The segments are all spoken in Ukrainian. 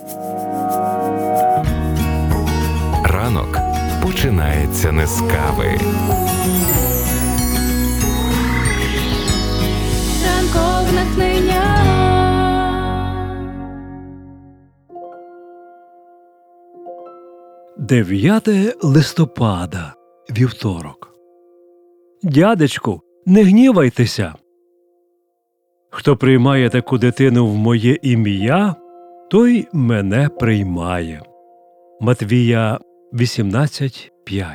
Ранок починається не з кави. Ранкове натхнення. 9 листопада, вівторок. Дядечку, не гнівайтеся. Хто приймає таку дитину в моє ім'я, той мене приймає. Матвія 18:5.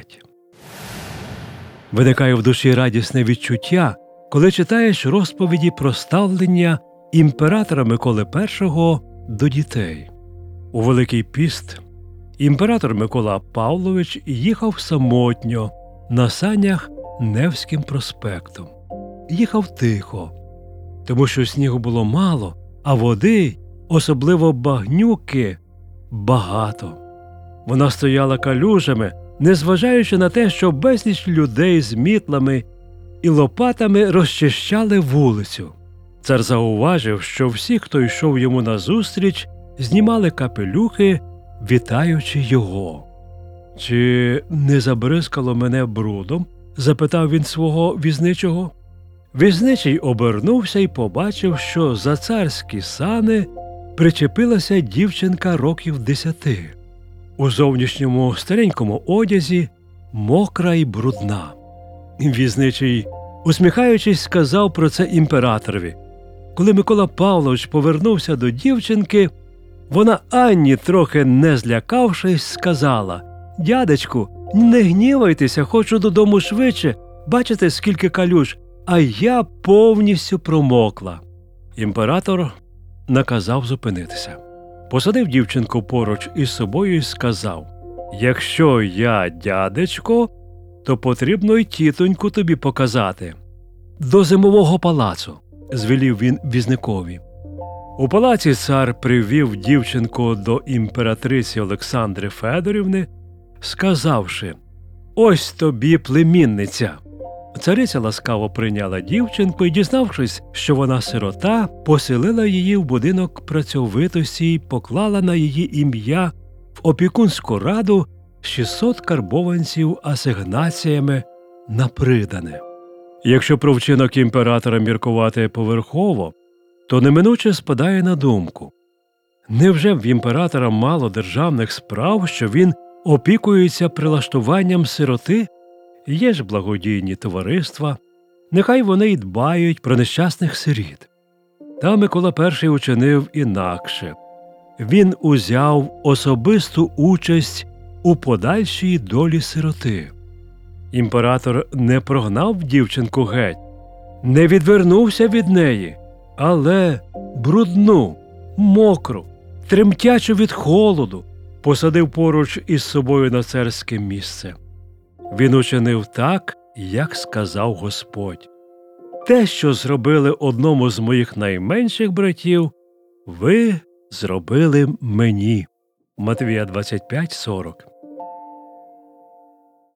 Виникає в душі радісне відчуття, коли читаєш розповіді про ставлення імператора Миколи І до дітей. У Великий піст імператор Микола Павлович їхав самотньо на санях Невським проспектом. Їхав тихо, тому що снігу було мало, а води, особливо багнюки, багато. Вона стояла калюжами, незважаючи на те, що безліч людей з мітлами і лопатами розчищали вулицю. Цар зауважив, що всі, хто йшов йому назустріч, знімали капелюхи, вітаючи його. «Чи не забризкало мене брудом?» – запитав він свого візничого. Візничий обернувся і побачив, що за царські сани причепилася дівчинка років 10. У зовнішньому старенькому одязі, мокра й брудна. Візничий, усміхаючись, сказав про це імператорові. Коли Микола Павлович повернувся до дівчинки, вона ані трохи не злякавшись, сказала: «Дядечку, не гнівайтеся, хочу додому швидше, бачите, скільки калюж, а я повністю промокла». Імператор наказав зупинитися. Посадив дівчинку поруч із собою і сказав: «Якщо я дядечко, то потрібно й тітоньку тобі показати». «До Зимового палацу», – звелів він візникові. У палаці цар привів дівчинку до імператриці Олександри Федорівни, сказавши: «Ось тобі племінниця». Цариця ласкаво прийняла дівчинку і, дізнавшись, що вона сирота, поселила її в будинок працьовитості й поклала на її ім'я в опікунську раду 600 карбованців асигнаціями на придане. Якщо про вчинок імператора міркувати поверхово, то неминуче спадає на думку: невже в імператора мало державних справ, що він опікується прилаштуванням сироти? Є ж благодійні товариства, нехай вони й дбають про нещасних сиріт. Та Микола І учинив інакше. Він узяв особисту участь у подальшій долі сироти. Імператор не прогнав дівчинку геть, не відвернувся від неї, але брудну, мокру, тремтячу від холоду посадив поруч із собою на царське місце. Він учинив так, як сказав Господь: «Те, що зробили одному з моїх найменших братів, ви зробили мені». Матвія 25:40.